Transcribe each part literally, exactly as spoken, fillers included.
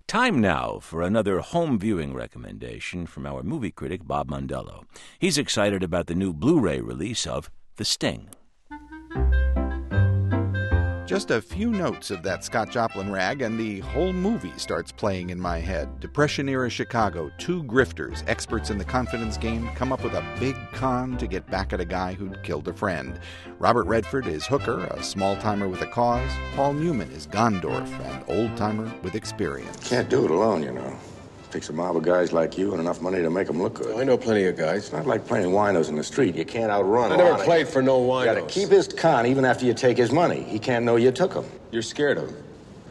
Time now for another home viewing recommendation from our movie critic, Bob Mondello. He's excited about the new Blu-ray release of The Sting. Just a few notes of that Scott Joplin rag, and the whole movie starts playing in my head. Depression-era Chicago, two grifters, experts in the confidence game, come up with a big con to get back at a guy who'd killed a friend. Robert Redford is Hooker, a small-timer with a cause. Paul Newman is Gondorf, an old-timer with experience. Can't do it alone, you know. Takes a mob of guys like you and enough money to make them look good. I know plenty of guys. It's not like playing winos in the street. You can't outrun I never Lonnie. played for no winos. You gotta keep his con even after you take his money. He can't know you took him. You're scared of him.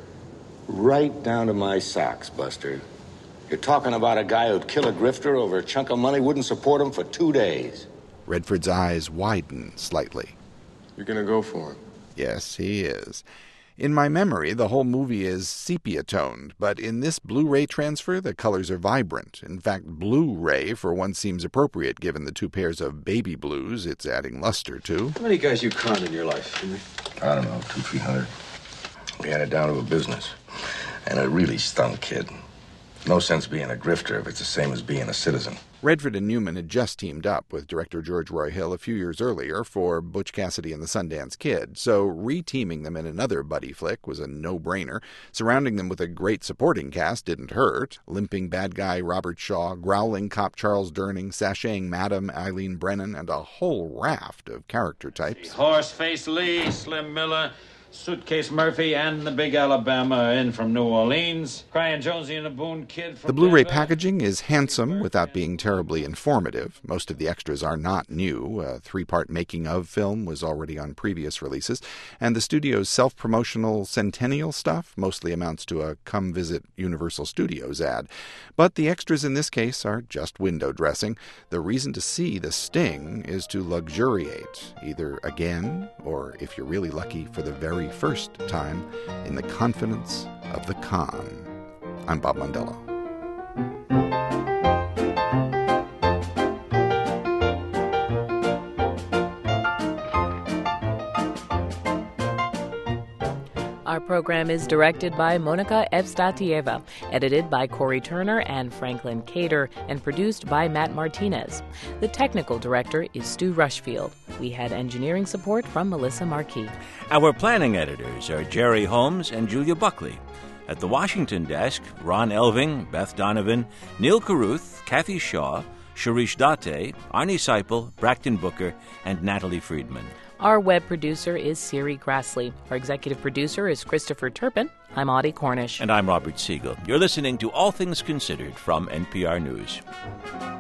Right down to my socks, Buster. You're talking about a guy who'd kill a grifter over a chunk of money, wouldn't support him for two days. Redford's eyes widen slightly. You're gonna go for him. Yes, he is. In my memory, the whole movie is sepia-toned, but in this Blu-ray transfer, the colors are vibrant. In fact, Blu-ray for once seems appropriate given the two pairs of baby blues it's adding luster to. How many guys you conned in your life, Henry? I don't know, two, three hundred. We had it down to a business. And it really stunk, kid. No sense being a grifter if it's the same as being a citizen. Redford and Newman had just teamed up with director George Roy Hill a few years earlier for Butch Cassidy and the Sundance Kid, so re-teaming them in another buddy flick was a no-brainer. Surrounding them with a great supporting cast didn't hurt. Limping bad guy Robert Shaw, growling cop Charles Durning, sashaying Madam Eileen Brennan, and a whole raft of character types. Horseface Lee, Slim Miller, Suitcase Murphy, and the Big Alabama are in from New Orleans. Crying Jonesy and the Boone Kid from The Blu-ray Denver. packaging is handsome without being terribly informative. Most of the extras are not new. A three-part making-of film was already on previous releases. And the studio's self-promotional centennial stuff mostly amounts to a come-visit Universal Studios ad. But the extras in this case are just window dressing. The reason to see The Sting is to luxuriate, either again or, if you're really lucky, for the very first time, in the confidence of the con. I'm Bob Mondello. Our program is directed by Monika Evstatieva, edited by Corey Turner and Franklin Cater, and produced by Matt Martinez. The technical director is Stu Rushfield. We had engineering support from Melissa Marquis. Our planning editors are Jerry Holmes and Julia Buckley. At the Washington desk, Ron Elving, Beth Donovan, Neil Carruth, Kathy Shaw, Sharish Date, Arnie Seipel, Brackton Booker, and Natalie Friedman. Our web producer is Siri Grassley. Our executive producer is Christopher Turpin. I'm Audie Cornish. And I'm Robert Siegel. You're listening to All Things Considered from N P R News.